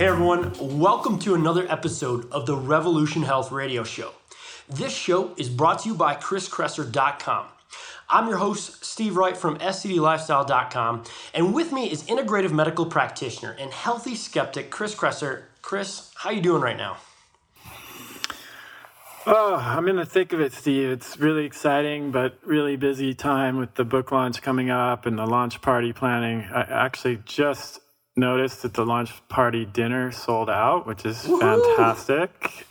Hey everyone, welcome to another episode of the Revolution Health Radio Show. This show is brought to you by chriskresser.com. I'm your host, Steve Wright from STDlifestyle.com, and with me is integrative medical practitioner and healthy skeptic Chris Kresser. Chris, how you doing right now? Oh, I'm in the thick of it, Steve. It's really exciting, but really busy time with the book launch coming up and the launch party planning. I actually just noticed that the launch party dinner sold out, which is fantastic.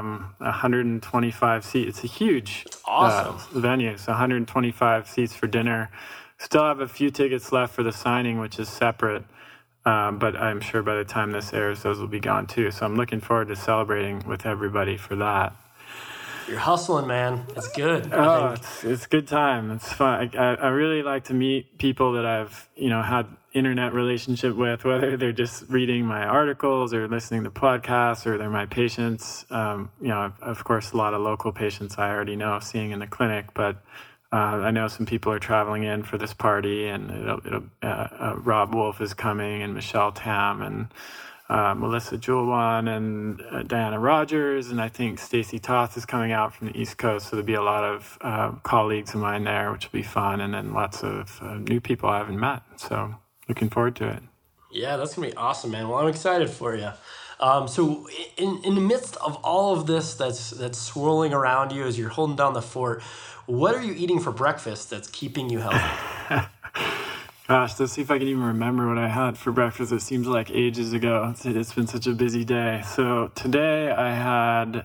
125 seats. It's a huge venue. So 125 seats for dinner. Still have a few tickets left for the signing, which is separate. But I'm sure by the time this airs, those will be gone too. So I'm looking forward to celebrating with everybody for that. You're hustling, man. It's good. It's a good time. It's fun. I really like to meet people that I've, had internet relationship with, whether they're just reading my articles or listening to podcasts or they're my patients. Of course, a lot of local patients I already know seeing in the clinic, but I know some people are traveling in for this party, and Rob Wolf is coming, and Michelle Tam, and Melissa Julwan, and Diana Rogers, and I think Stacy Toth is coming out from the East Coast, so there'll be a lot of colleagues of mine there, which will be fun, and then lots of new people I haven't met, so looking forward to it. Yeah, that's going to be awesome, man. Well, I'm excited for you. So in the midst of all of this that's swirling around you as you're holding down the fort, what are you eating for breakfast that's keeping you healthy? Gosh, let's see if I can even remember what I had for breakfast. It seems like ages ago. It's been such a busy day. So today I had,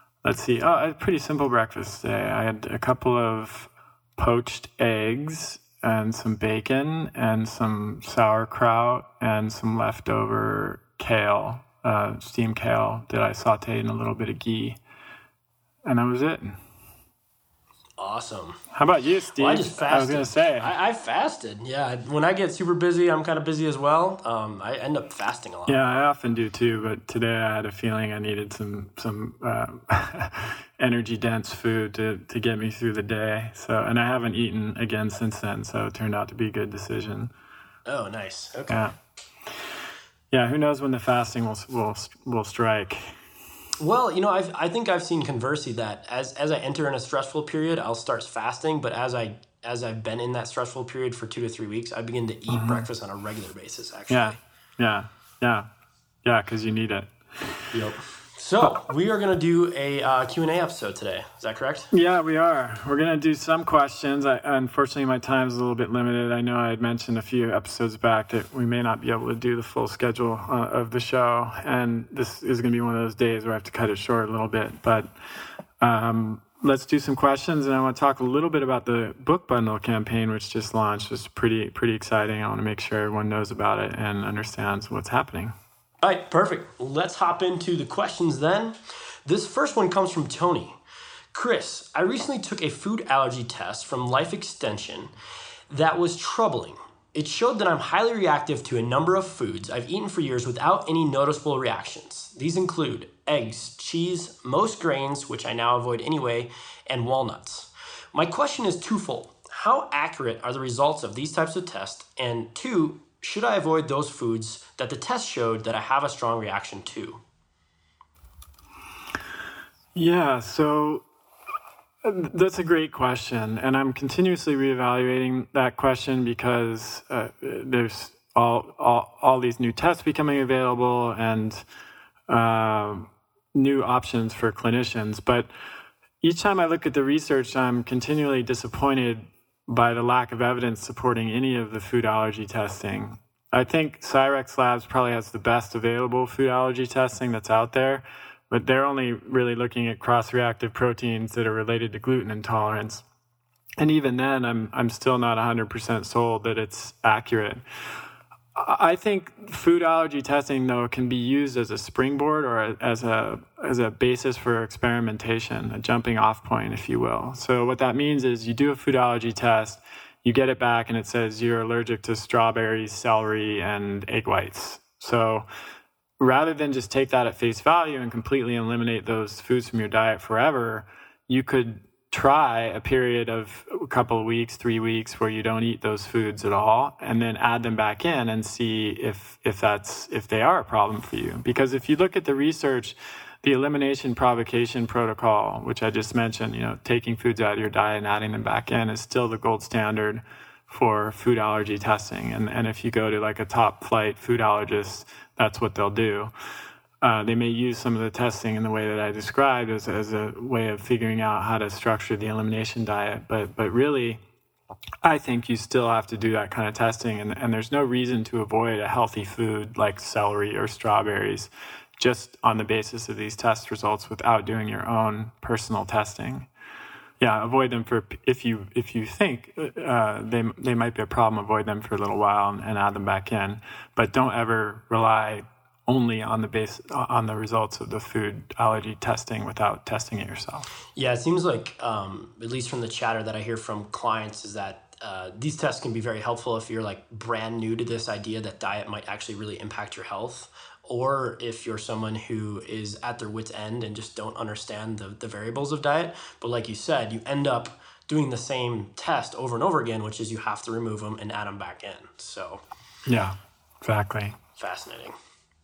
a pretty simple breakfast today. I had a couple of poached eggs and some bacon and some sauerkraut and some leftover kale, steamed kale that I sauteed in a little bit of ghee. And that was it. Awesome. How about you, Steve? Well, I just fasted. I was going to say. I fasted. Yeah. When I get super busy, I'm kind of busy as well. I end up fasting a lot. Yeah, I often do too. But today I had a feeling I needed some energy-dense food to get me through the day. And I haven't eaten again since then. So it turned out to be a good decision. Oh, nice. Okay. Yeah. Who knows when the fasting will strike? Well, I think I've seen conversely that as I enter in a stressful period, I'll start fasting. But as I've been in that stressful period for 2 to 3 weeks, I begin to eat breakfast on a regular basis, actually. Yeah, because you need it. Yep. So we are going to do a Q&A episode today. Is that correct? Yeah, we are. We're going to do some questions. Unfortunately, my time is a little bit limited. I know I had mentioned a few episodes back that we may not be able to do the full schedule of the show. And this is going to be one of those days where I have to cut it short a little bit. But let's do some questions. And I want to talk a little bit about the book bundle campaign, which just launched. It's pretty exciting. I want to make sure everyone knows about it and understands what's happening. All right, perfect. Let's hop into the questions then. This first one comes from Tony. Chris, I recently took a food allergy test from Life Extension that was troubling. It showed that I'm highly reactive to a number of foods I've eaten for years without any noticeable reactions. These include eggs, cheese, most grains, which I now avoid anyway, and walnuts. My question is twofold. How accurate are the results of these types of tests? And two, should I avoid those foods that the test showed that I have a strong reaction to? Yeah, so that's a great question. And I'm continuously reevaluating that question because there's all these new tests becoming available and new options for clinicians. But each time I look at the research, I'm continually disappointed by the lack of evidence supporting any of the food allergy testing. I think Cyrex Labs probably has the best available food allergy testing that's out there, but they're only really looking at cross-reactive proteins that are related to gluten intolerance. And even then, I'm still not 100% sold that it's accurate. I think food allergy testing, though, can be used as a springboard or as a basis for experimentation, a jumping off point, if you will. So what that means is you do a food allergy test, you get it back, and it says you're allergic to strawberries, celery, and egg whites. So rather than just take that at face value and completely eliminate those foods from your diet forever, you could try a period of a couple of weeks, 3 weeks, where you don't eat those foods at all, and then add them back in and see if they are a problem for you. Because if you look at the research, the elimination provocation protocol, which I just mentioned, taking foods out of your diet and adding them back in, is still the gold standard for food allergy testing. And if you go to like a top flight food allergist, that's what they'll do. They may use some of the testing in the way that I described as a way of figuring out how to structure the elimination diet. But really, I think you still have to do that kind of testing. And there's no reason to avoid a healthy food like celery or strawberries just on the basis of these test results without doing your own personal testing. Yeah, avoid them for if you think they might be a problem. Avoid them for a little while and add them back in, but don't ever rely only on the results of the food allergy testing without testing it yourself. Yeah, it seems like at least from the chatter that I hear from clients is that these tests can be very helpful if you're like brand new to this idea that diet might actually really impact your health, or if you're someone who is at their wit's end and just don't understand the variables of diet. But like you said, you end up doing the same test over and over again, which is you have to remove them and add them back in. So yeah, exactly. Fascinating.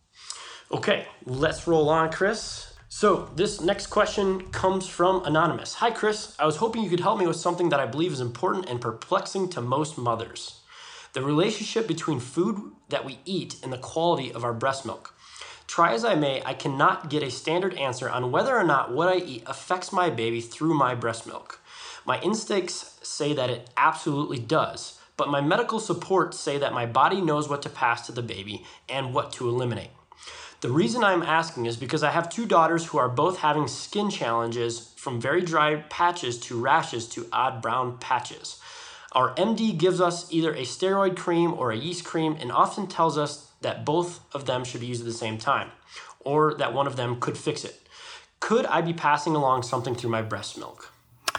Okay, let's roll on, Chris. So this next question comes from Anonymous. Hi, Chris. I was hoping you could help me with something that I believe is important and perplexing to most mothers: the relationship between food that we eat and the quality of our breast milk. Try as I may, I cannot get a standard answer on whether or not what I eat affects my baby through my breast milk. My instincts say that it absolutely does, but my medical supports say that my body knows what to pass to the baby and what to eliminate. The reason I'm asking is because I have two daughters who are both having skin challenges, from very dry patches to rashes to odd brown patches. Our MD gives us either a steroid cream or a yeast cream and often tells us that both of them should be used at the same time, or that one of them could fix it. Could I be passing along something through my breast milk?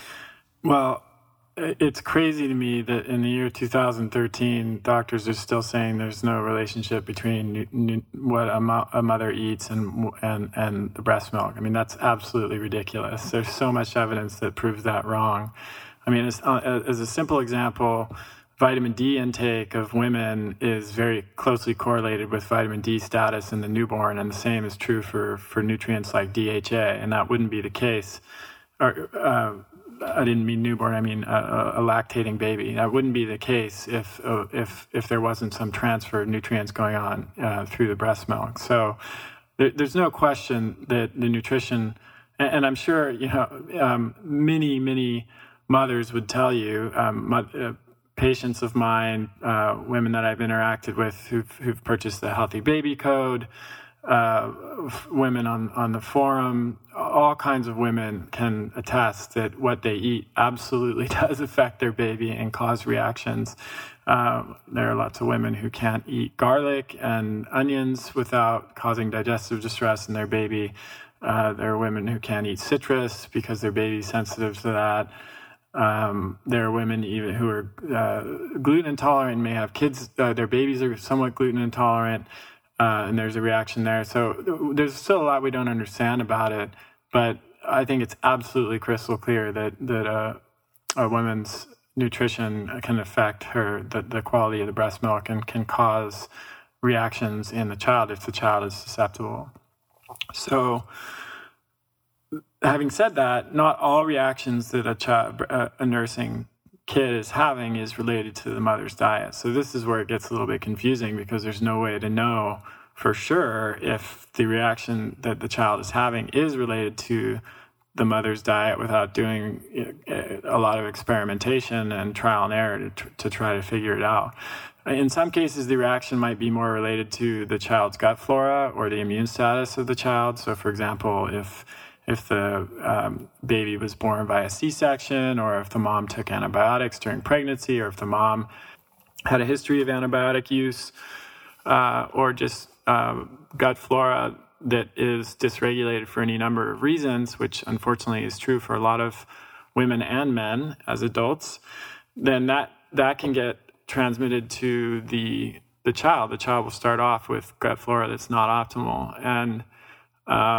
Well, it's crazy to me that in the year 2013, doctors are still saying there's no relationship between what a mother eats and the breast milk. I mean, that's absolutely ridiculous. There's so much evidence that proves that wrong. I mean, as a simple example, vitamin D intake of women is very closely correlated with vitamin D status in the newborn, and the same is true for nutrients like DHA, and that wouldn't be the case. I didn't mean newborn. I mean a lactating baby. That wouldn't be the case if there wasn't some transfer of nutrients going on through the breast milk. So there's no question that the nutrition, and I'm sure many mothers would tell you, patients of mine, women that I've interacted with who've purchased the Healthy Baby Code, women on the forum, all kinds of women can attest that what they eat absolutely does affect their baby and cause reactions. There are lots of women who can't eat garlic and onions without causing digestive distress in their baby. There are women who can't eat citrus because their baby's sensitive to that. There are women even who are gluten intolerant and may have kids, their babies are somewhat gluten intolerant, and there's a reaction there. So there's still a lot we don't understand about it, but I think it's absolutely crystal clear that a woman's nutrition can affect the quality of the breast milk and can cause reactions in the child if the child is susceptible. So having said that, not all reactions that a nursing kid is having is related to the mother's diet. So this is where it gets a little bit confusing, because there's no way to know for sure if the reaction that the child is having is related to the mother's diet without doing a lot of experimentation and trial and error to try to figure it out. In some cases, the reaction might be more related to the child's gut flora or the immune status of the child. So, for example, if the baby was born by a C-section, or if the mom took antibiotics during pregnancy, or if the mom had a history of antibiotic use, or just gut flora that is dysregulated for any number of reasons, which unfortunately is true for a lot of women and men as adults, then that can get transmitted to the child. The child will start off with gut flora that's not optimal. And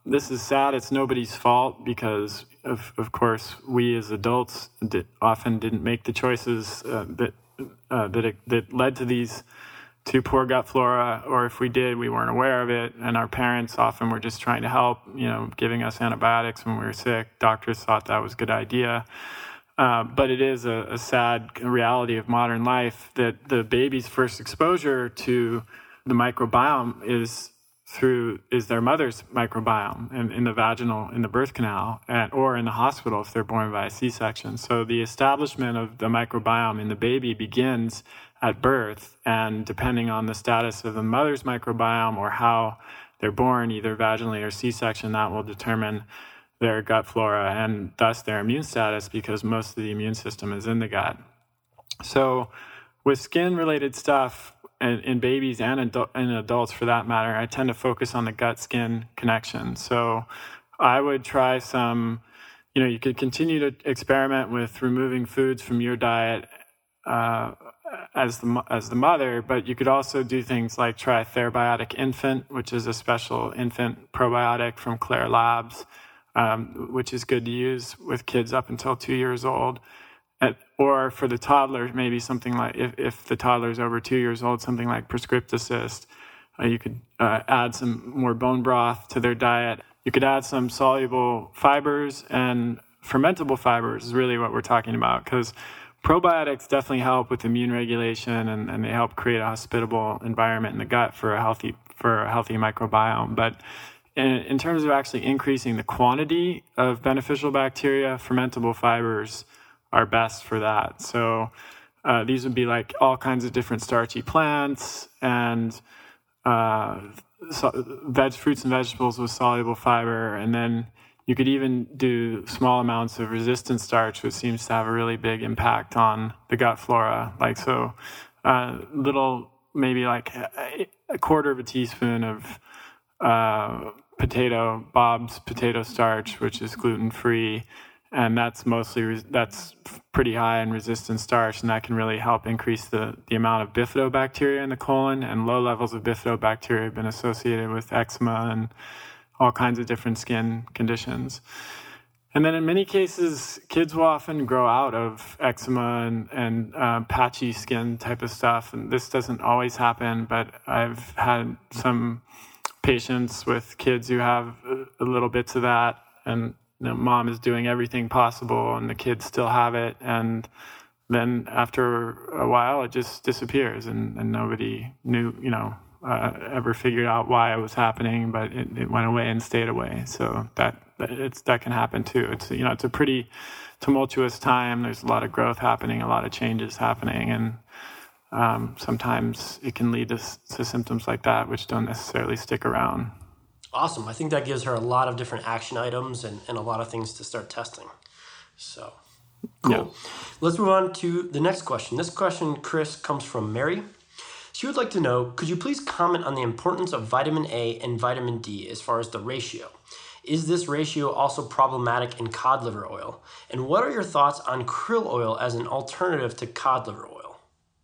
This is sad. It's nobody's fault because, of course, we as adults often didn't make the choices that led to these to poor gut flora, or if we did, we weren't aware of it, and our parents often were just trying to help, giving us antibiotics when we were sick. Doctors thought that was a good idea. But it is a sad reality of modern life that the baby's first exposure to the microbiome is their mother's microbiome in the birth canal, or in the hospital if they're born by a C-section. So the establishment of the microbiome in the baby begins at birth, and depending on the status of the mother's microbiome or how they're born, either vaginally or C-section, that will determine their gut flora and thus their immune status, because most of the immune system is in the gut. So with skin-related stuff, in babies and in adults for that matter, I tend to focus on the gut-skin connection. So I would try some, you could continue to experiment with removing foods from your diet as the mother, but you could also do things like try Therabiotic Infant, which is a special infant probiotic from Claire Labs, which is good to use with kids up until 2 years old. Or for the toddler, maybe something like, if the toddler's over 2 years old, something like Prescript Assist. You could add some more bone broth to their diet. You could add some soluble fibers, and fermentable fibers is really what we're talking about, because probiotics definitely help with immune regulation, and they help create a hospitable environment in the gut for a healthy microbiome. But in terms of actually increasing the quantity of beneficial bacteria, fermentable fibers are best for that. So these would be like all kinds of different starchy plants and fruits and vegetables with soluble fiber. And then you could even do small amounts of resistant starch, which seems to have a really big impact on the gut flora. Maybe like a quarter of a teaspoon of Bob's potato starch, which is gluten-free. And that's pretty high in resistant starch, and that can really help increase the amount of bifidobacteria in the colon. And low levels of bifidobacteria have been associated with eczema and all kinds of different skin conditions. And then in many cases, kids will often grow out of eczema and patchy skin type of stuff. And this doesn't always happen, but I've had some patients with kids who have a little bits of that, and mom is doing everything possible and the kids still have it, and then after a while it just disappears, and nobody knew ever figured out why it was happening, but it went away and stayed away. So that can happen too. It's a pretty tumultuous time. There's a lot of growth happening, a lot of changes happening, and sometimes it can lead to symptoms like that which don't necessarily stick around. Awesome. I think that gives her a lot of different action items and a lot of things to start testing. So, cool. Yeah. Let's move on to the next question. This question, Chris, comes from Mary. She would like to know, could you please comment on the importance of vitamin A and vitamin D as far as the ratio? Is this ratio also problematic in cod liver oil? And what are your thoughts on krill oil as an alternative to cod liver oil?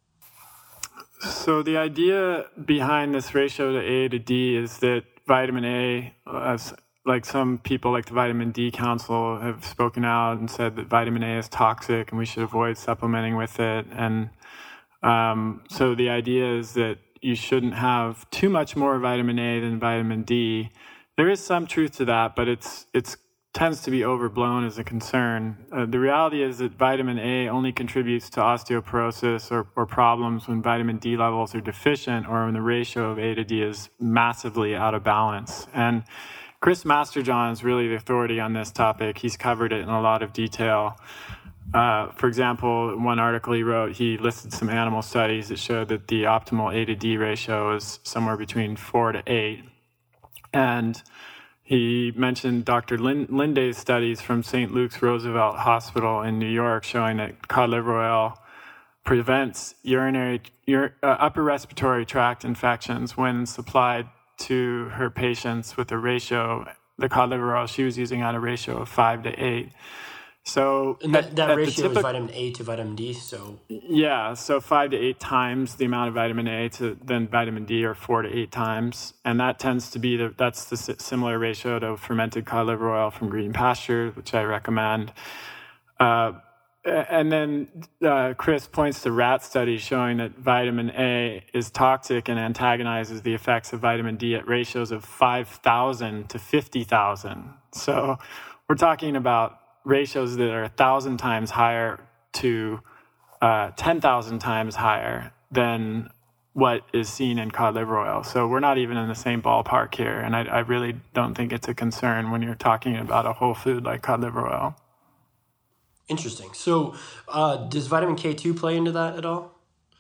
So the idea behind this ratio to A to D is that vitamin A, like some people like the Vitamin D Council have spoken out and said that vitamin A is toxic and we should avoid supplementing with it. And so the idea is that you shouldn't have too much more vitamin A than vitamin D. There is some truth to that, but it's tends to be overblown as a concern. The reality is that vitamin A only contributes to osteoporosis or problems when vitamin D levels are deficient, or when the ratio of A to D is massively out of balance. And Chris Masterjohn is really the authority on this topic. He's covered it in a lot of detail. For example, one article he wrote, he listed some animal studies that showed that the optimal A to D ratio is somewhere between 4 to 8. And he mentioned Dr. Linday's studies from St. Luke's Roosevelt Hospital in New York showing that cod liver oil prevents upper respiratory tract infections when supplied to her patients with a ratio, the cod liver oil she was using, at a ratio of 5 to 8. So And that ratio is vitamin A to vitamin D. So yeah, so 5 to 8 times the amount of vitamin A to then vitamin D, or 4 to 8 times, and that tends to be that's the similar ratio to fermented cod liver oil from Green Pasture, which I recommend. And then Chris points to rat studies showing that vitamin A is toxic and antagonizes the effects of vitamin D at ratios of 5,000 to 50,000. So we're talking about ratios that are 1,000 times higher to 10,000 times higher than what is seen in cod liver oil. So we're not even in the same ballpark here. And I really don't think it's a concern when you're talking about a whole food like cod liver oil. Interesting. So does vitamin K2 play into that at all?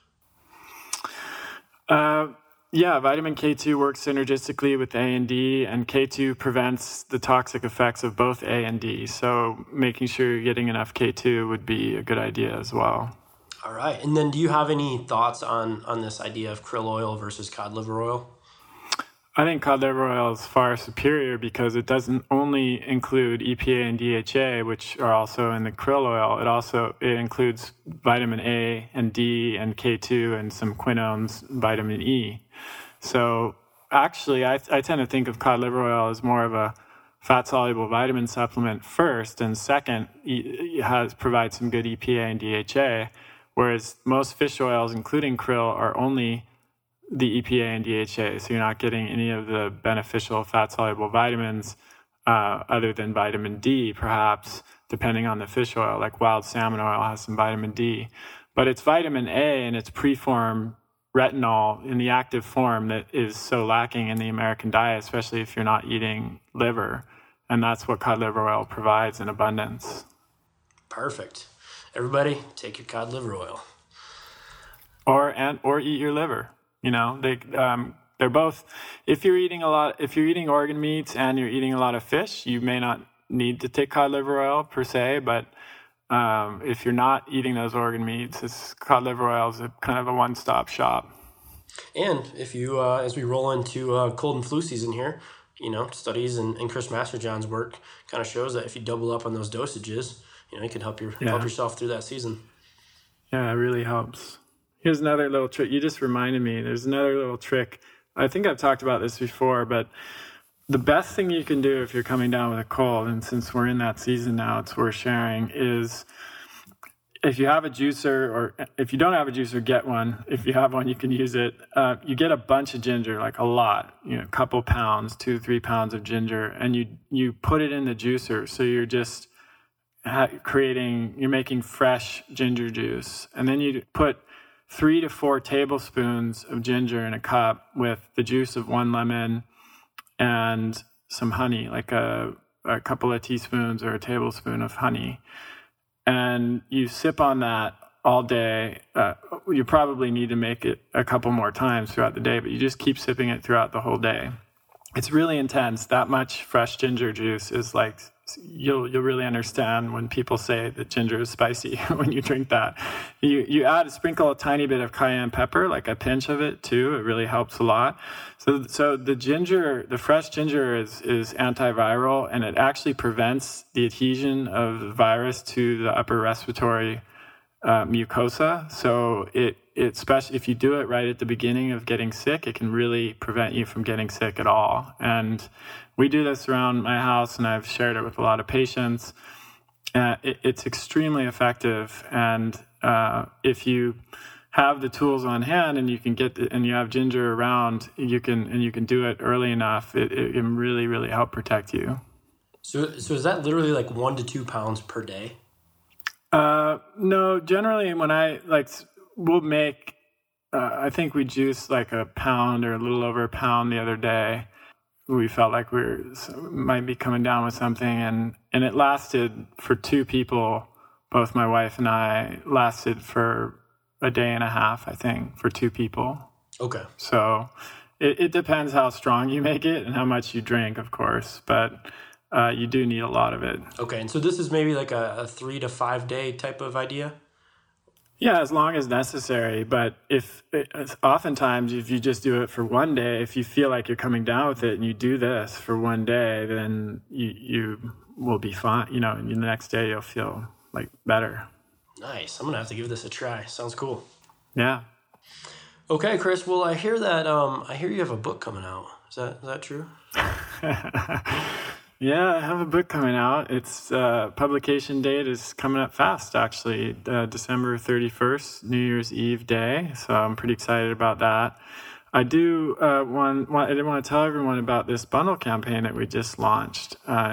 Yeah, vitamin K2 works synergistically with A and D, and K2 prevents the toxic effects of both A and D. So making sure you're getting enough K2 would be a good idea as well. All right. And then do you have any thoughts on this idea of krill oil versus cod liver oil? I think cod liver oil is far superior because it doesn't only include EPA and DHA, which are also in the krill oil. It includes vitamin A and D and K2 and some quinones, vitamin E. So actually, I tend to think of cod liver oil as more of a fat-soluble vitamin supplement first, and second, it provides some good EPA and DHA, whereas most fish oils, including krill, are only the EPA and DHA, so you're not getting any of the beneficial fat-soluble vitamins other than vitamin D, perhaps, depending on the fish oil. Like wild salmon oil has some vitamin D. But it's vitamin A and it's preformed retinol in the active form that is so lacking in the American diet, especially if you're not eating liver. And that's what cod liver oil provides in abundance. Perfect. Everybody, take your cod liver oil. Or eat your liver. You know, they're both. If you're eating organ meats and you're eating a lot of fish, you may not need to take cod liver oil per se. But if you're not eating those organ meats, cod liver oil is kind of a one-stop shop. And if you, as we roll into cold and flu season here, you know, studies and Chris Masterjohn's work kind of shows that if you double up on those dosages, you know, you can help yourself through that season. Yeah, it really helps. Here's another little trick. You just reminded me. There's another little trick. I think I've talked about this before, but the best thing you can do if you're coming down with a cold, and since we're in that season now, it's worth sharing, is if you have a juicer, or if you don't have a juicer, get one. If you have one, you can use it. You get a bunch of ginger, like a lot, a couple pounds, 2-3 pounds of ginger, and you put it in the juicer. So you're just you're making fresh ginger juice. And then you put 3 to 4 tablespoons of ginger in a cup with the juice of 1 lemon and some honey, like a couple of teaspoons or a tablespoon of honey. And you sip on that all day. You probably need to make it a couple more times throughout the day, but you just keep sipping it throughout the whole day. It's really intense. That much fresh ginger juice is like, you'll really understand when people say that ginger is spicy when you drink that. You sprinkle a tiny bit of cayenne pepper, like a pinch of it too. It really helps a lot. So the fresh ginger is antiviral, and it actually prevents the adhesion of the virus to the upper respiratory mucosa. So especially if you do it right at the beginning of getting sick, it can really prevent you from getting sick at all. And we do this around my house, and I've shared it with a lot of patients. It's extremely effective, and if you have the tools on hand and you can and you have ginger around, you can do it early enough. It can really, really help protect you. So is that literally like 1 to 2 pounds per day? No, generally when we'll make, I think we juiced like a pound or a little over a pound the other day. We felt like might be coming down with something, and it lasted for 2 people, both my wife and I, lasted for a day and a half, I think, for 2 people. Okay. So it depends how strong you make it and how much you drink, of course, but you do need a lot of it. Okay, and so this is maybe like a 3 to 5 day type of idea? Yeah, as long as necessary. But oftentimes, if you just do it for 1 day, if you feel like you're coming down with it and you do this for 1 day, then you will be fine. And the next day you'll feel like better. Nice. I'm going to have to give this a try. Sounds cool. Yeah. Okay, Chris. Well, I hear that, I hear you have a book coming out. Is that true? Yeah, I have a book coming out. Its publication date is coming up fast, actually, December 31st, New Year's Eve day. So I'm pretty excited about that. I do I did want to tell everyone about this bundle campaign that we just launched.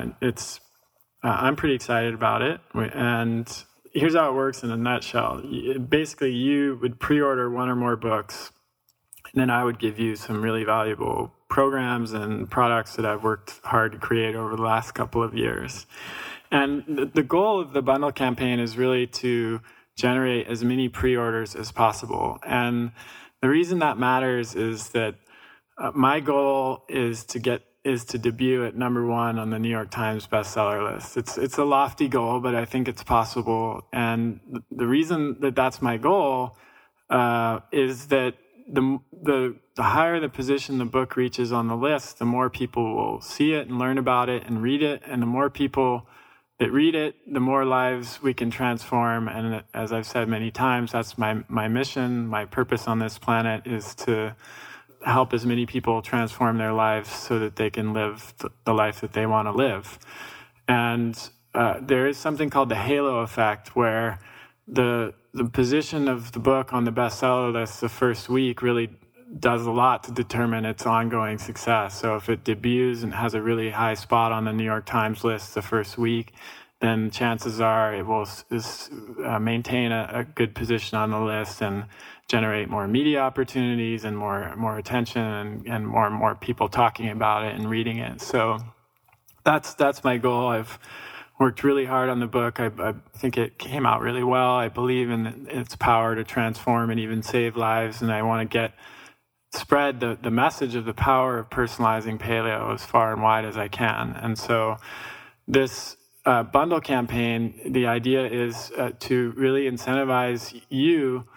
I'm pretty excited about it. And here's how it works in a nutshell. Basically, you would pre-order one or more books, and then I would give you some really valuable programs and products that I've worked hard to create over the last couple of years. And the goal of the bundle campaign is really to generate as many pre-orders as possible. And the reason that matters is that my goal is to debut at number 1 on the New York Times bestseller list. It's a lofty goal, but I think it's possible. And the reason that that's my goal is that the higher the position the book reaches on the list, the more people will see it and learn about it and read it. And the more people that read it, the more lives we can transform. And as I've said many times, that's my mission, my purpose on this planet is to help as many people transform their lives so that they can live the life that they want to live. And there is something called the halo effect, where the position of the book on the bestseller list the first week really does a lot to determine its ongoing success. So if it debuts and has a really high spot on the New York Times list the first week, then chances are it will maintain a good position on the list and generate more media opportunities and more attention and more people talking about it and reading it. So that's my goal. I've worked really hard on the book. I think it came out really well. I believe in its power to transform and even save lives, and I want to spread the message of the power of personalizing paleo as far and wide as I can. And so this bundle campaign, the idea is to really incentivize you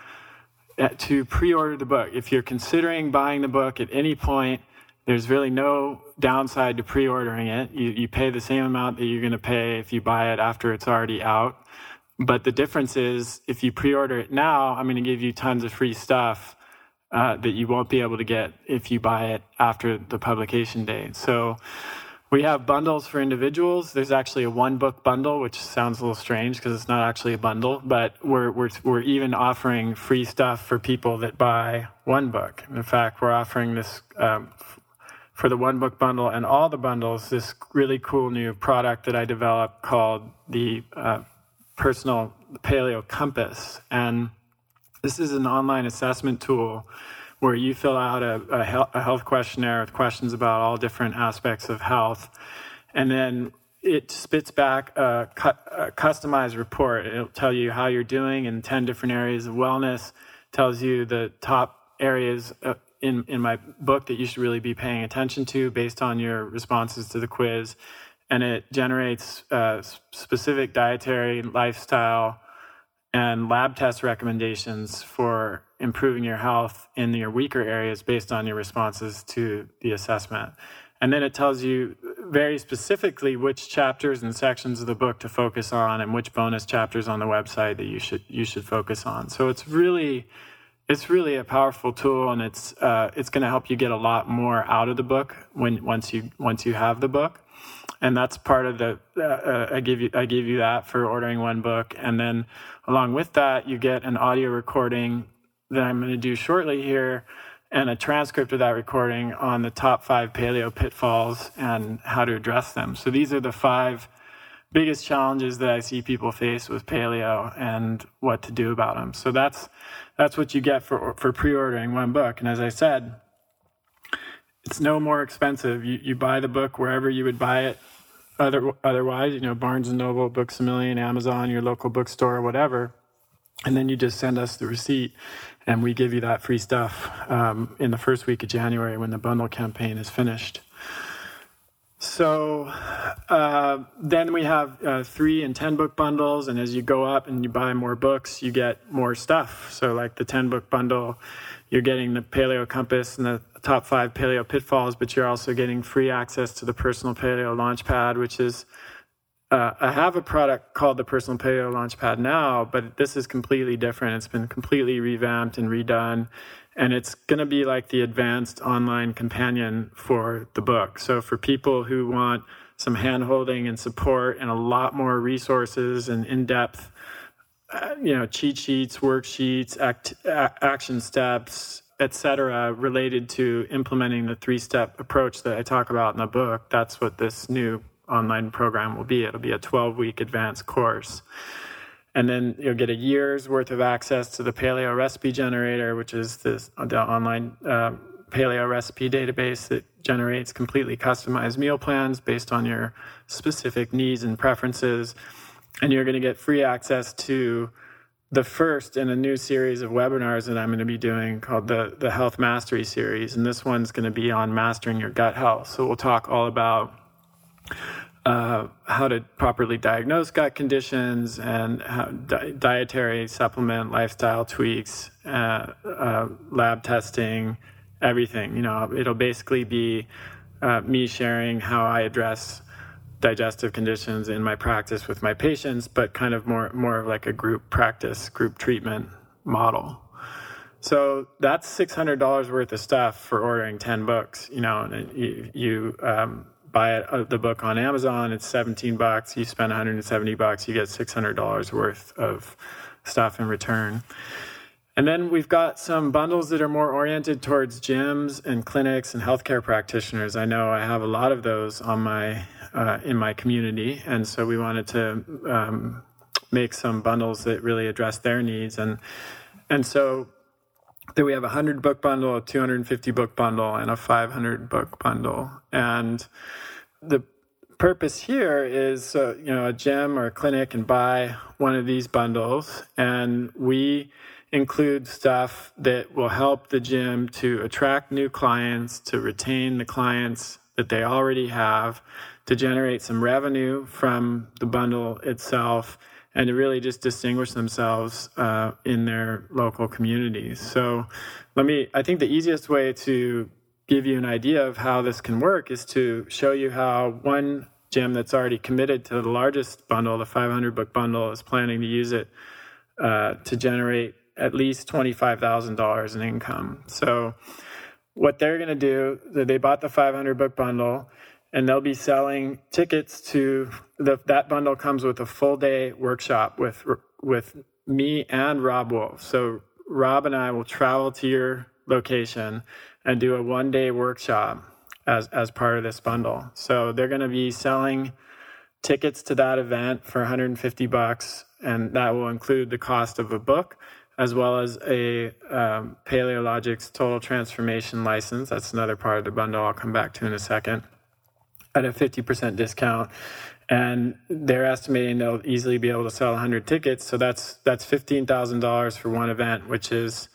to pre-order the book. If you're considering buying the book at any point, there's really no downside to pre-ordering it. You pay the same amount that you're going to pay if you buy it after it's already out. But the difference is, if you pre-order it now, I'm going to give you tons of free stuff that you won't be able to get if you buy it after the publication date. So we have bundles for individuals. There's actually a 1-book bundle, which sounds a little strange because it's not actually a bundle, but we're even offering free stuff for people that buy 1 book. In fact, we're offering this for the 1-book bundle and all the bundles, this really cool new product that I developed called the Personal Paleo Compass. And this is an online assessment tool where you fill out a health questionnaire with questions about all different aspects of health. And then it spits back a customized report. It'll tell you how you're doing in 10 different areas of wellness, tells you the top areas in my book that you should really be paying attention to based on your responses to the quiz. And it generates specific dietary, lifestyle, and lab test recommendations for improving your health in your weaker areas based on your responses to the assessment. And then it tells you very specifically which chapters and sections of the book to focus on and which bonus chapters on the website that you should focus on. So it's really a powerful tool, and it's going to help you get a lot more out of the book once you have the book. And that's part of the I give you that for ordering 1 book, and then along with that you get an audio recording that I'm going to do shortly here, and a transcript of that recording on the top 5 paleo pitfalls and how to address them. So these are the 5 biggest challenges that I see people face with paleo and what to do about them. So that's what you get for pre-ordering 1 book. And as I said, it's no more expensive. You buy the book wherever you would buy it otherwise, Barnes & Noble, Books A Million, Amazon, your local bookstore, whatever. And then you just send us the receipt, and we give you that free stuff in the first week of January when the bundle campaign is finished. So then we have 3 and 10 book bundles, and as you go up and you buy more books, you get more stuff. So like the 10 book bundle, you're getting the Paleo Compass and the top 5 paleo pitfalls, but you're also getting free access to the Personal Paleo Launchpad, which is I have a product called the Personal Paleo Launchpad now, but this is completely different. It's been completely revamped and redone, and it's going to be like the advanced online companion for the book. So for people who want some hand-holding and support and a lot more resources and in-depth, cheat sheets, worksheets, action steps, etc., related to implementing the 3-step approach that I talk about in the book, that's what this new online program will be. It'll be a 12-week advanced course. And then you'll get a year's worth of access to the Paleo Recipe Generator, which is the online paleo recipe database that generates completely customized meal plans based on your specific needs and preferences. And you're going to get free access to the first in a new series of webinars that I'm going to be doing called the Health Mastery Series. And this one's going to be on mastering your gut health. So we'll talk all about how to properly diagnose gut conditions and how dietary, supplement, lifestyle tweaks, lab testing, everything. It'll basically be me sharing how I address digestive conditions in my practice with my patients, but kind of more of like a group practice, group treatment model. So that's $600 worth of stuff for ordering 10 books. And you buy the book on Amazon, it's $17. You spend $170, you get $600 worth of stuff in return. And then we've got some bundles that are more oriented towards gyms and clinics and healthcare practitioners. I know I have a lot of those on in my community, and so we wanted to make some bundles that really address their needs. And so that we have a 100 book bundle, a 250 book bundle, and a 500 book bundle. And the purpose here is, a gym or a clinic can buy one of these bundles, and we include stuff that will help the gym to attract new clients, to retain the clients that they already have, to generate some revenue from the bundle itself, and to really just distinguish themselves in their local communities. So I think the easiest way to give you an idea of how this can work is to show you how one gym that's already committed to the largest bundle, the 500 book bundle, is planning to use it to generate at least $25,000 in income. So what they're going to do, they bought the 500 book bundle, and they'll be selling tickets to that bundle comes with a full day workshop with me and Rob Wolf. So Rob and I will travel to your location and do a 1-day workshop as part of this bundle. So they're going to be selling tickets to that event for $150, and that will include the cost of a book, as well as a Paleologix Total Transformation license. That's another part of the bundle I'll come back to in a second, at a 50% discount. And they're estimating they'll easily be able to sell 100 tickets. So that's $15,000 for one event, which is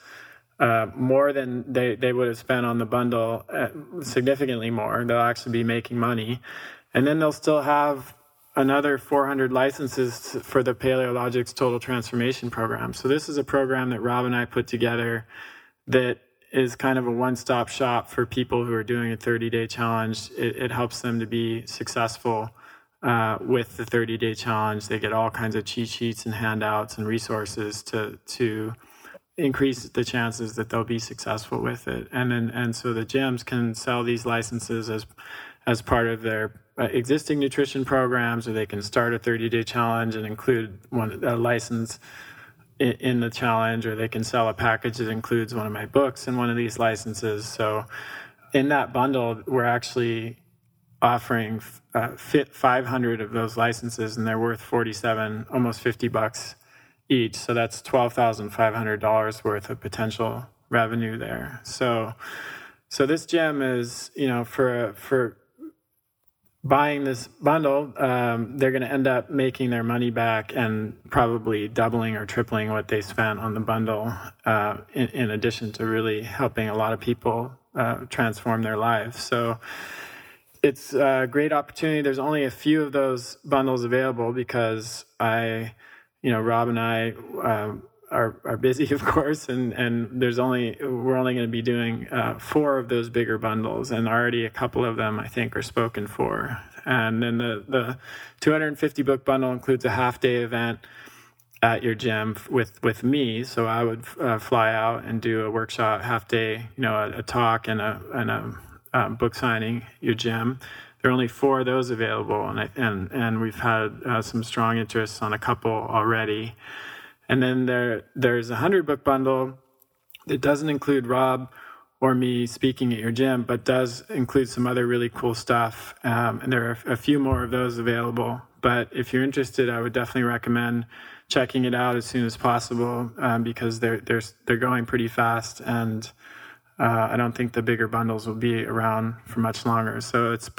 more than they would have spent on the bundle, significantly more. They'll actually be making money. And then they'll still have another 400 licenses for the Paleologix Total Transformation Program. So this is a program that Rob and I put together that is kind of a one-stop shop for people who are doing a 30-day challenge. It helps them to be successful with the 30-day challenge. They get all kinds of cheat sheets and handouts and resources to increase the chances that they'll be successful with it. And so the gyms can sell these licenses as part of their existing nutrition programs, or they can start a 30-day challenge and include a license in the challenge, or they can sell a package that includes one of my books and one of these licenses. So in that bundle, we're actually offering 500 of those licenses, and they're worth $47, almost $50 each. So that's $12,500 worth of potential revenue there. So this gym is, for buying this bundle, they're going to end up making their money back and probably doubling or tripling what they spent on the bundle, in addition to really helping a lot of people transform their lives. So it's a great opportunity. There's only a few of those bundles available because Rob and I are busy, of course, and we're only going to be doing 4 of those bigger bundles, and already a couple of them I think are spoken for. And then the 250 book bundle includes a half-day event at your gym with me. So I would fly out and do a workshop, half-day, a talk and a book signing at your gym. There are only 4 of those available, and we've had some strong interest on a couple already. And then there's a 100-book bundle that doesn't include Rob or me speaking at your gym, but does include some other really cool stuff. And there are a few more of those available. But if you're interested, I would definitely recommend checking it out as soon as possible, because they're going pretty fast, and I don't think the bigger bundles will be around for much longer. So it's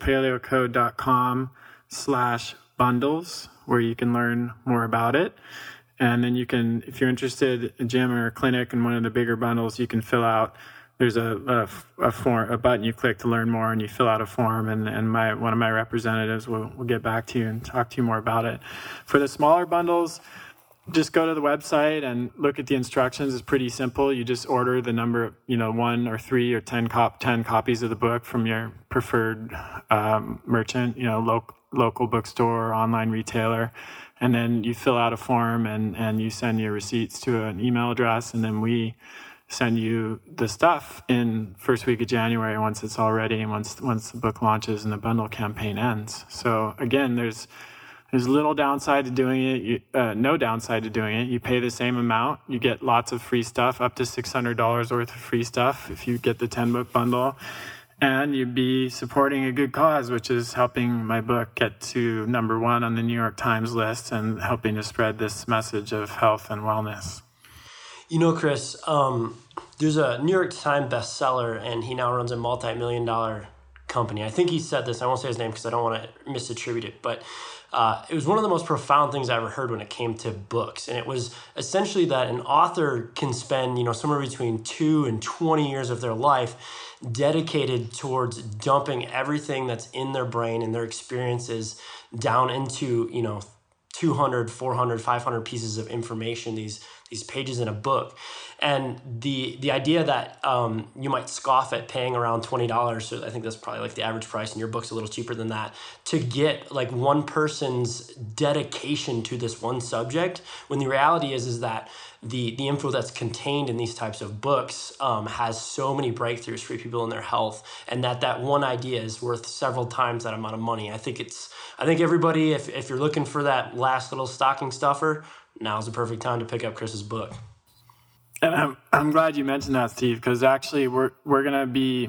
personalpaleocode.com/bundles, where you can learn more about it. And then you can, if you're interested in a gym or a clinic in one of the bigger bundles, you can fill out, there's a form, a button you click to learn more, and you fill out a form, and one of my representatives will get back to you and talk to you more about it. For the smaller bundles, just go to the website and look at the instructions. It's pretty simple. You just order the number, 1 or 3 or 10 copies of the book from your preferred merchant, local bookstore or online retailer. And then you fill out a form and you send your receipts to an email address, and then we send you the stuff in first week of January once it's all ready and once the book launches and the bundle campaign ends. So again, there's little downside to doing it, no downside to doing it. You pay the same amount. You get lots of free stuff, up to $600 worth of free stuff if you get the 10-book bundle. And you'd be supporting a good cause, which is helping my book get to number 1 on the New York Times list and helping to spread this message of health and wellness. Chris, there's a New York Times bestseller, and he now runs a multi-million-dollar company. I think he said this. I won't say his name because I don't want to misattribute it, but it was one of the most profound things I ever heard when it came to books. And it was essentially that an author can spend, somewhere between 2 and 20 years of their life dedicated towards dumping everything that's in their brain and their experiences down into, 200, 400, 500 pieces of information, these pages in a book. And the idea that you might scoff at paying around $20, so I think that's probably like the average price, and your book's a little cheaper than that, to get like one person's dedication to this one subject, when the reality is that the info that's contained in these types of books has so many breakthroughs for people in their health, and that one idea is worth several times that amount of money. I think everybody, if you're looking for that last little stocking stuffer, now's the perfect time to pick up Chris's book. And I'm glad you mentioned that, Steve, because actually we're going to be,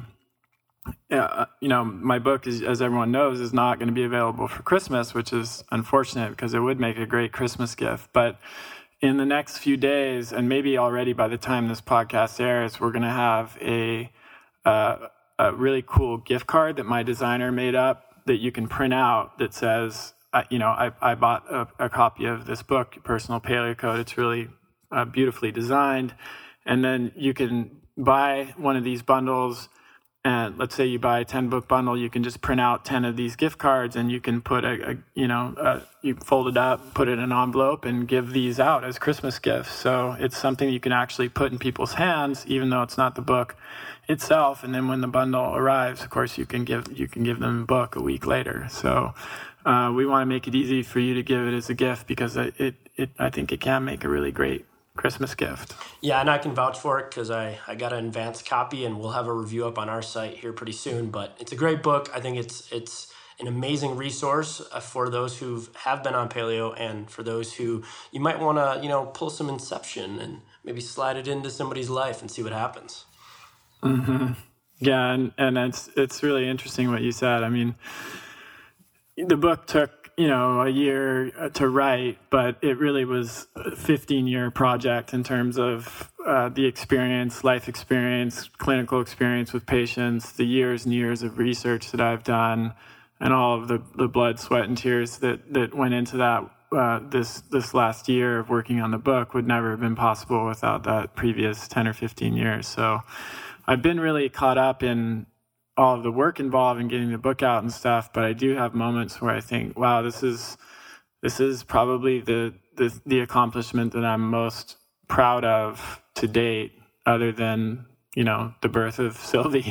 my book, as everyone knows, is not going to be available for Christmas, which is unfortunate because it would make a great Christmas gift. But in the next few days, and maybe already by the time this podcast airs, we're going to have a really cool gift card that my designer made up that you can print out that says, I bought a copy of this book, Personal Paleo Code. It's really beautifully designed. And then you can buy one of these bundles, and let's say you buy a 10-book bundle, you can just print out 10 of these gift cards, and you can put you fold it up, put it in an envelope, and give these out as Christmas gifts. So it's something you can actually put in people's hands, even though it's not the book itself. And then when the bundle arrives, of course, you can give them the book a week later. So we want to make it easy for you to give it as a gift, because I think it can make a really great Christmas gift. Yeah, and I can vouch for it because I got an advanced copy, and we'll have a review up on our site here pretty soon. But it's a great book. I think it's an amazing resource for those who have been on paleo, and for those who you might want to pull some inception and maybe slide it into somebody's life and see what happens. Mm-hmm. Yeah, and it's really interesting what you said. I mean, the book took a year to write, but it really was a 15-year project in terms of the experience, life experience, clinical experience with patients, the years and years of research that I've done, and all of the blood, sweat, and tears that went into that. This last year of working on the book would never have been possible without that previous 10 or 15 years. So I've been really caught up in all of the work involved in getting the book out and stuff, but I do have moments where I think, wow, this is probably the accomplishment that I'm most proud of to date, other than, the birth of Sylvie.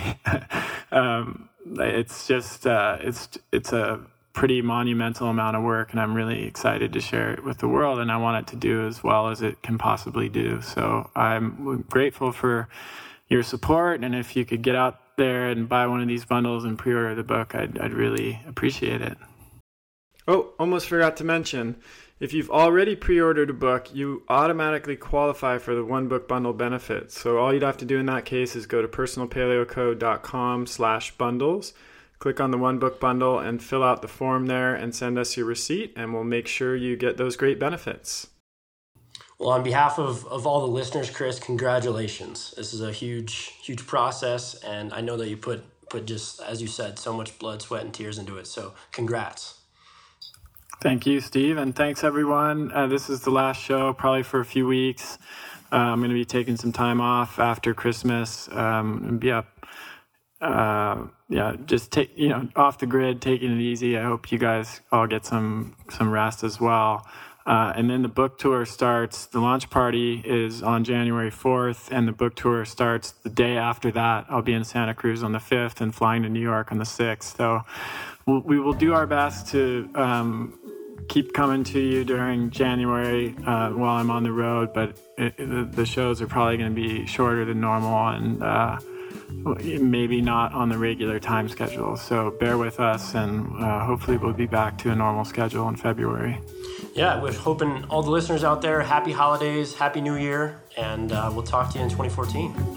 It's just, it's a pretty monumental amount of work, and I'm really excited to share it with the world, and I want it to do as well as it can possibly do. So I'm grateful for your support, and if you could get out there and buy one of these bundles and pre-order the book, I'd really appreciate it. Oh, almost forgot to mention, if you've already pre-ordered a book, you automatically qualify for the One Book Bundle benefits. So all you'd have to do in that case is go to personalpaleoco.com/bundles, click on the One Book Bundle and fill out the form there and send us your receipt, and we'll make sure you get those great benefits. Well, on behalf of all the listeners, Chris, congratulations. This is a huge process, and I know that you put just, as you said, so much blood, sweat, and tears into it. So congrats. Thank you, Steve, and thanks, everyone. This is the last show, probably for a few weeks. I'm going to be taking some time off after Christmas and be up. Just off the grid, taking it easy. I hope you guys all get some rest as well. And then the book tour starts. The launch party is on January 4th, and the book tour starts the day after that. I'll be in Santa Cruz on the 5th and flying to New York on the 6th. So we will do our best to keep coming to you during January while I'm on the road, but the shows are probably going to be shorter than normal and maybe not on the regular time schedule. So bear with us, and hopefully we'll be back to a normal schedule in February. Yeah, we're hoping all the listeners out there, happy holidays, happy new year, and we'll talk to you in 2014.